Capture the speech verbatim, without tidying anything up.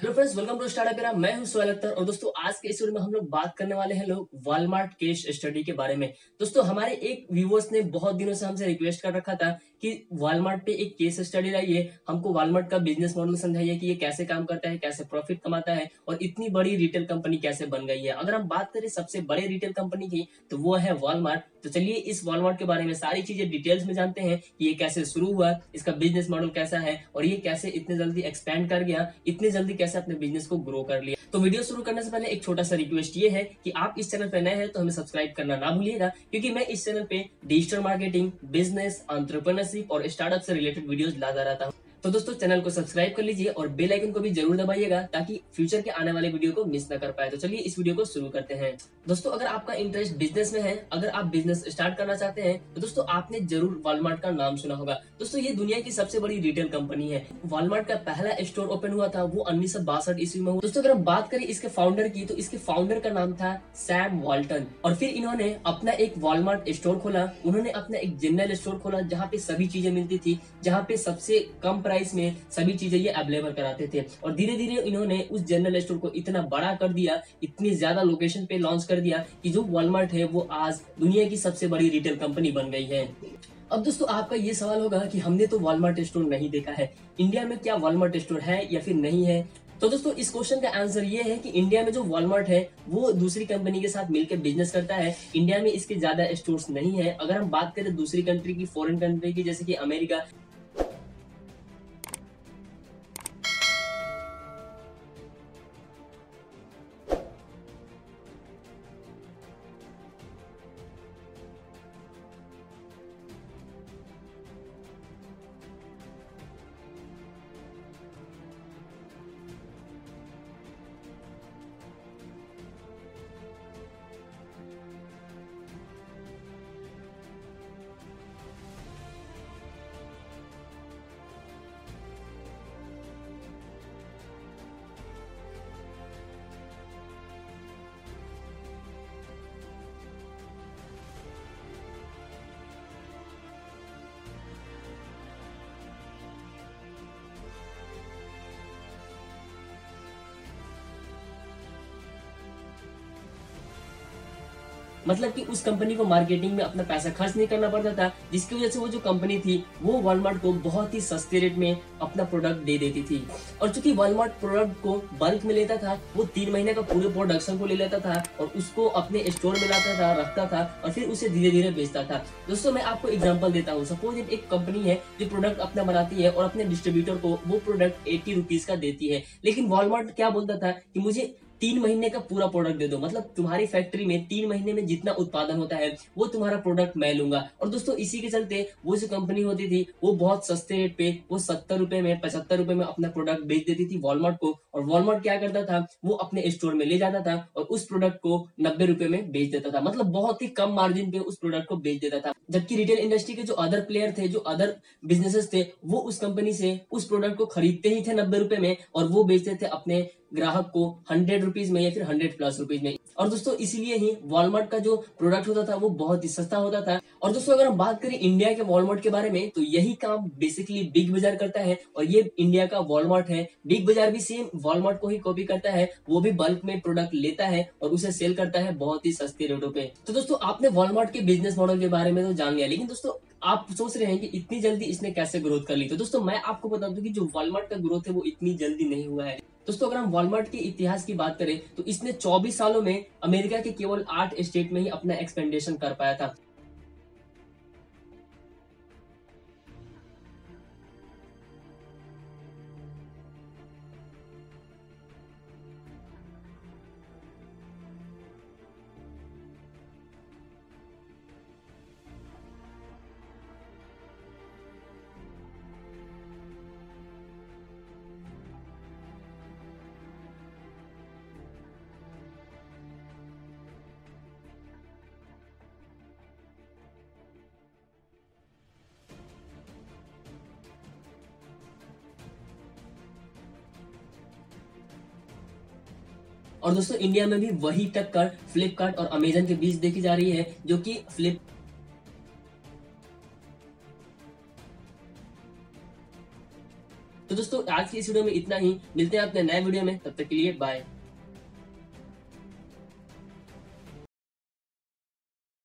Hello friends, welcome to startup era. मैं हूं सोहेल अख्तर और दोस्तों आज के इस वीडियो में हम लोग बात करने वाले हैं लोग वॉलमार्ट केस स्टडी के बारे में। दोस्तों हमारे एक व्यूवर्स ने बहुत दिनों से हमसे रिक्वेस्ट कर रखा था कि वॉलमार्ट पे एक केस स्टडी लाइए, हमको वॉलमार्ट का बिजनेस मॉडल समझाइए कि ये कैसे काम करता है, कैसे प्रॉफिट कमाता है और इतनी बड़ी रिटेल कंपनी कैसे बन गई है। अगर हम बात करें सबसे बड़े रिटेल कंपनी की तो वो है वॉलमार्ट। तो चलिए इस वॉलमार्ट के बारे में सारी चीजें डिटेल्स में जानते हैं कि ये कैसे शुरू हुआ, इसका बिजनेस मॉडल कैसा है और ये कैसे इतने जल्दी एक्सपैंड कर गया, इतने जल्दी कैसे अपने बिजनेस को ग्रो कर लिया। तो वीडियो शुरू करने से पहले एक छोटा सा रिक्वेस्ट ये है कि आप इस चैनल पर नए हैं तो हमें सब्सक्राइब करना ना भूलिएगा, क्योंकि मैं इस चैनल पे डिजिटल मार्केटिंग, बिजनेस, एंटरप्रेन्योरशिप और स्टार्टअप से रिलेटेड वीडियोस लाता रहता हूँ। तो दोस्तों चैनल को सब्सक्राइब कर लीजिए और बेल आइकन को भी जरूर दबाइएगा ताकि फ्यूचर के आने वाले वीडियो को मिस ना कर पाए। तो चलिए इस वीडियो को शुरू करते हैं। दोस्तों अगर आपका इंटरेस्ट बिजनेस में है, अगर आप बिजनेस स्टार्ट करना चाहते हैं तो दोस्तों आपने जरूर वॉलमार्ट का नाम सुना होगा। दोस्तों ये दुनिया की सबसे बड़ी रिटेल कंपनी है। वॉलमार्ट का पहला स्टोर ओपन हुआ था वो उन्नीस सौ बासठ ईस्वी में हुआ। दोस्तों अगर हम बात करें इसके फाउंडर की तो इसके फाउंडर का नाम था सैम वॉल्टन और फिर इन्होंने अपना एक वॉलमार्ट स्टोर खोला। उन्होंने अपना एक जनरल स्टोर खोला जहाँ पे सभी चीजें मिलती थी, जहाँ पे सबसे कम प्राइस में सभी चीजें ये अवेलेबल कराते थे। और धीरे धीरे इन्होंने उस जनरल स्टोर को इतना बड़ा कर दिया, इतनी ज्यादा लोकेशन पे लॉन्च कर दिया कि जो वॉलमार्ट है वो आज दुनिया की सबसे बड़ी रिटेल कंपनी बन गई है। अब दोस्तों आपका ये सवाल होगा कि हमने तो वॉलमार्ट स्टोर नहीं देखा है, इंडिया में क्या वॉलमार्ट स्टोर है या फिर नहीं है। तो दोस्तों इस क्वेश्चन का आंसर ये है कि इंडिया में जो वॉलमार्ट है वो दूसरी कंपनी के साथ मिलकर बिजनेस करता है। इंडिया में इसके ज्यादा स्टोर्स नहीं है। अगर हम बात करें दूसरी कंट्री की, फॉरेन कंट्री की, जैसे कि अमेरिका, मतलब कि उस कंपनी को मार्केटिंग में अपना पैसा खर्च नहीं करना पड़ता था, जिसकी वजह से वो जो कंपनी थी वो वॉलमार्ट को बहुत ही सस्ते रेट में अपना प्रोडक्ट दे देती थी। और चूंकि वॉलमार्ट प्रोडक्ट को बल्क में लेता था, वो तीन महीने का पूरे प्रोडक्शन को ले लेता था और उसको अपने स्टोर में लाता था, रखता था और फिर उसे धीरे धीरे बेचता था। दोस्तों मैं आपको एग्जाम्पल देता हूँ। सपोज एक कंपनी है जो प्रोडक्ट अपना बनाती है और अपने डिस्ट्रीब्यूटर को वो प्रोडक्ट एटी रुपीज का देती है, लेकिन वॉलमार्ट क्या बोलता था कि मुझे तीन महीने का पूरा प्रोडक्ट दे दो, मतलब तुम्हारी फैक्ट्री में तीन महीने में जितना उत्पादन होता है वो तुम्हारा प्रोडक्ट मैं लूंगा। और दोस्तों इसी के चलते वो जो कंपनी होती थी वो बहुत सस्ते रेट पे, वो सत्तर रुपए में, पचहत्तर रुपए में अपना प्रोडक्ट बेच देती थी वॉलमार्ट को। और वॉलमार्ट क्या करता था, वो अपने स्टोर में ले जाता था और उस प्रोडक्ट को नब्बे रुपए में बेच देता था, मतलब बहुत ही कम मार्जिन पे उस प्रोडक्ट को बेच देता था। जबकि रिटेल इंडस्ट्री के जो अदर प्लेयर थे, जो अदर बिजनेसेस थे, वो उस कंपनी से उस प्रोडक्ट को खरीदते ही थे नब्बे रुपए में और वो बेचते थे अपने ग्राहक को हंड्रेड रुपीज में या फिर हंड्रेड प्लस रुपीज में। और दोस्तों इसीलिए ही वॉलमार्ट का जो प्रोडक्ट होता था वो बहुत ही सस्ता होता था। और दोस्तों अगर हम बात करें इंडिया के वॉलमार्ट के बारे में तो यही काम बेसिकली बिग बाजार करता है और ये इंडिया का वॉलमार्ट है। बिग बाजार भी सेम वॉलमार्ट को ही कॉपी करता है, वो भी बल्क में प्रोडक्ट लेता है और उसे सेल करता है बहुत ही सस्ते रेटों पे। तो दोस्तों आपने वॉलमार्ट के बिजनेस मॉडल के बारे में तो जान लिया, लेकिन दोस्तों आप सोच रहे हैं कि इतनी जल्दी इसने कैसे ग्रोथ कर ली। तो दोस्तों मैं आपको बता दूं कि जो वॉलमार्ट का ग्रोथ है वो इतनी जल्दी नहीं हुआ है। दोस्तों अगर हम वॉलमार्ट के इतिहास की बात करें तो इसने चौबीस सालों में अमेरिका के केवल आठ स्टेट में ही अपना एक्सपेंडेशन कर पाया था। और दोस्तों इंडिया में भी वही टक्कर फ्लिपकार्ट और अमेजन के बीच देखी जा रही है, जो कि फ्लिप तो दोस्तों आज की इस वीडियो में इतना ही, मिलते हैं अपने नए वीडियो में, तब तक के लिए बाय।